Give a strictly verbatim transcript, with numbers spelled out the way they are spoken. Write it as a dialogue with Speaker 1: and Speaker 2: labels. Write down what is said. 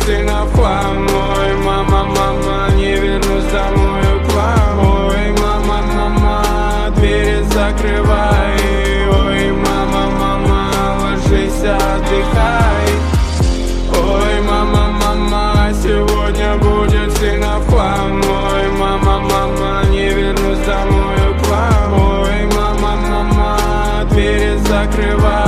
Speaker 1: сильно в хлам. Ой, мама, мама, не вернусь домой к вам. Ой, мама, мама, двери закрывай. Ой, мама, мама, ложись, отдыхай. Ой, мама, мама, сегодня будет сильно в хлам. Ой, мама, мама, не вернусь домой к вам. Ой, мама, мама, двери закрывай.